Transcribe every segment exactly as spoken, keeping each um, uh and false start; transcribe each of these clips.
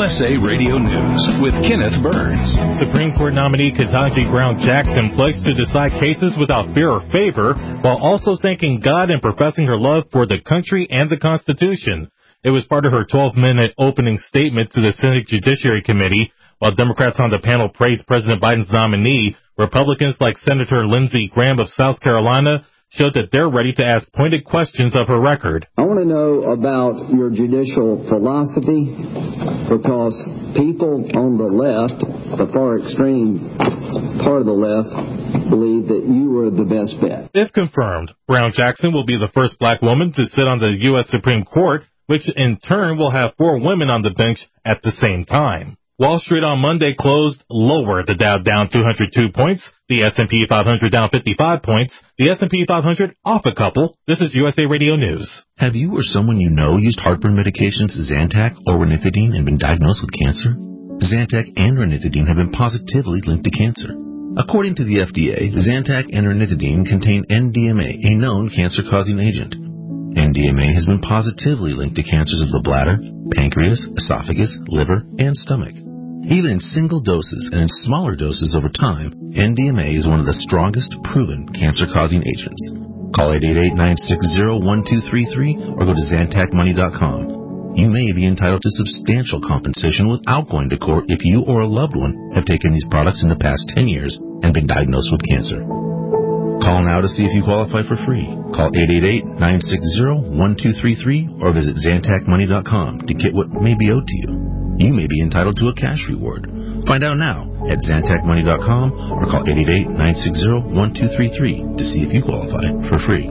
S A Radio News with Kenneth Burns. Supreme Court nominee Ketanji Brown Jackson pledged to decide cases without fear or favor, while also thanking God and professing her love for the country and the Constitution. It was part of her twelve-minute opening statement to the Senate Judiciary Committee. While Democrats on the panel praised President Biden's nominee, Republicans like Senator Lindsey Graham of South Carolina showed that they're ready to ask pointed questions of her record. I want to know about your judicial philosophy, because people on the left, the far extreme part of the left, believe that you were the best bet. If confirmed, Brown Jackson will be the first black woman to sit on the U S Supreme Court, which in turn will have four women on the bench at the same time. Wall Street on Monday closed lower. The Dow down two hundred two points. The S and P five hundred down fifty-five points. The S and P five hundred off a couple. This is U S A Radio News. Have you or someone you know used heartburn medications Zantac or ranitidine and been diagnosed with cancer? Zantac and ranitidine have been positively linked to cancer. According to the F D A, Zantac and ranitidine contain N D M A, a known cancer-causing agent. N D M A has been positively linked to cancers of the bladder, pancreas, esophagus, liver, and stomach. Even in single doses and in smaller doses over time, N D M A is one of the strongest proven cancer-causing agents. Call eight eight eight, nine six zero, one two three three or go to Zantac Money dot com. You may be entitled to substantial compensation without going to court if you or a loved one have taken these products in the past ten years and been diagnosed with cancer. Call now to see if you qualify for free. Call eight eight eight, nine six zero, one two three three or visit Zantac Money dot com to get what may be owed to you. You may be entitled to a cash reward. Find out now at Zantac Money dot com or call eight eight eight, nine six zero, one two three three to see if you qualify for free.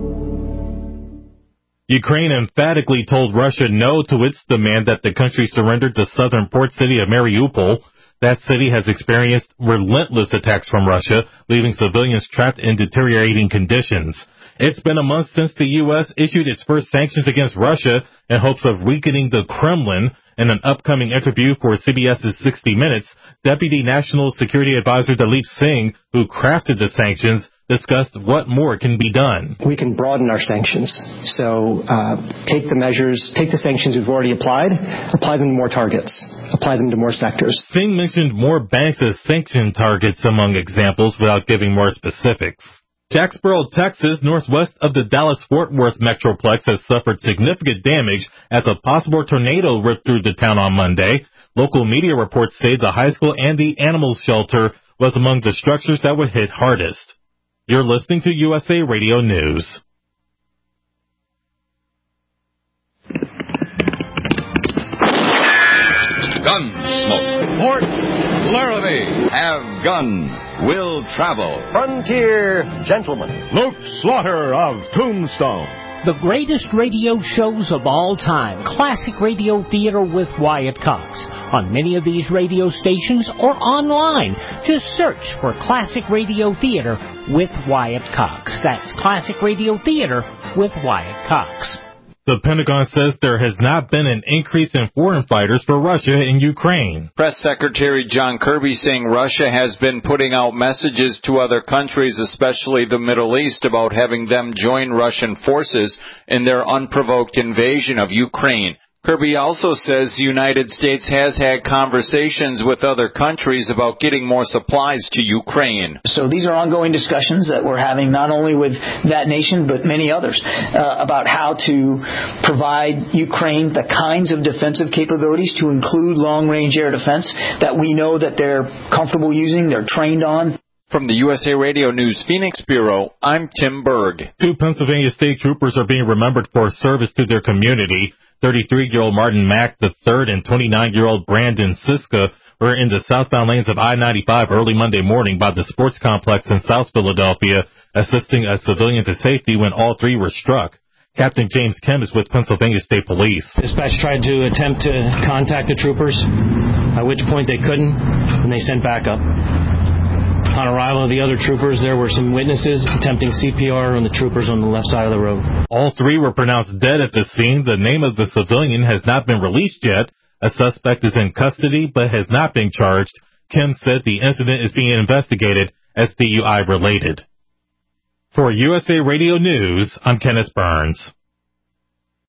Ukraine emphatically told Russia no to its demand that the country surrender the southern port city of Mariupol. That city has experienced relentless attacks from Russia, leaving civilians trapped in deteriorating conditions. It's been a month since the U S issued its first sanctions against Russia in hopes of weakening the Kremlin. In an upcoming interview for CBS's sixty minutes, Deputy National Security Advisor Dalip Singh, who crafted the sanctions, discussed what more can be done. We can broaden our sanctions. So uh, take the measures, take the sanctions we've already applied, apply them to more targets, apply them to more sectors. Singh mentioned more banks as sanction targets among examples without giving more specifics. Jacksboro, Texas, northwest of the Dallas-Fort Worth Metroplex, has suffered significant damage as a possible tornado ripped through the town on Monday. Local media reports say the high school and the animal shelter was among the structures that were hit hardest. You're listening to U S A Radio News. Gunsmoke. Port Laramie. Have gun. Will travel. Frontier Gentleman. Luke Slaughter of Tombstone. The greatest radio shows of all time. Classic Radio Theater with Wyatt Cox. On many of these radio stations or online. Just search for Classic Radio Theater with Wyatt Cox. That's Classic Radio Theater with Wyatt Cox. The Pentagon says there has not been an increase in foreign fighters for Russia in Ukraine. Press Secretary John Kirby saying Russia has been putting out messages to other countries, especially the Middle East, about having them join Russian forces in their unprovoked invasion of Ukraine. Kirby also says the United States has had conversations with other countries about getting more supplies to Ukraine. So these are ongoing discussions that we're having not only with that nation but many others uh, about how to provide Ukraine the kinds of defensive capabilities, to include long-range air defense, that we know that they're comfortable using, they're trained on. From the U S A Radio News Phoenix Bureau, I'm Tim Berg. Two Pennsylvania state troopers are being remembered for service to their community. thirty-three-year-old Martin Mack the third and twenty-nine-year-old Brandon Siska were in the southbound lanes of I ninety-five early Monday morning by the sports complex in South Philadelphia, assisting a civilian to safety when all three were struck. Captain James Kim is with Pennsylvania State Police. Dispatch tried to attempt to contact the troopers, at which point they couldn't, and they sent backup. Upon arrival of the other troopers, there were some witnesses attempting C P R on the troopers on the left side of the road. All three were pronounced dead at the scene. The name of the civilian has not been released yet. A suspect is in custody but has not been charged. Kim said the incident is being investigated as D U I related. For U S A Radio News, I'm Kenneth Burns.